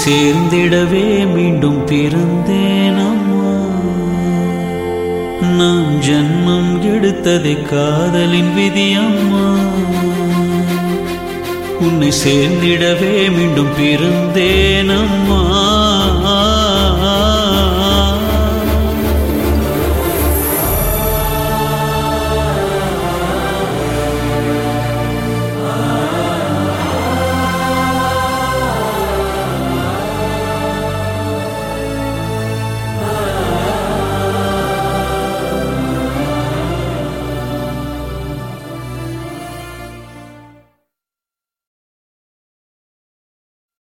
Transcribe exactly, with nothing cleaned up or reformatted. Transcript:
சேர்ந்திடவே மீண்டும் பிறந்தேன் அம்மா. நாம் ஜன்மம் எடுத்ததை காதலின் விதி அம்மா. உன்னை சேர்ந்திடவே மீண்டும் பிறந்தேன் அம்மா.